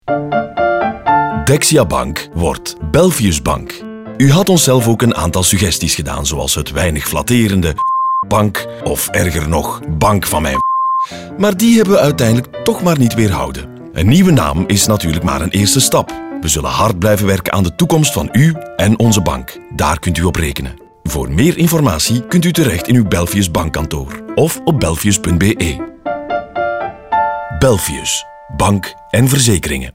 Dexia Bank wordt Belfius Bank. U had ons zelf ook een aantal suggesties gedaan, zoals het weinig flatterende bank of erger nog, bank van mijn. Maar die hebben we uiteindelijk toch maar niet weerhouden. Een nieuwe naam is natuurlijk maar een eerste stap. We zullen hard blijven werken aan de toekomst van u en onze bank. Daar kunt u op rekenen. Voor meer informatie kunt u terecht in uw Belfius bankkantoor of op belfius.be. Belfius, bank en verzekeringen.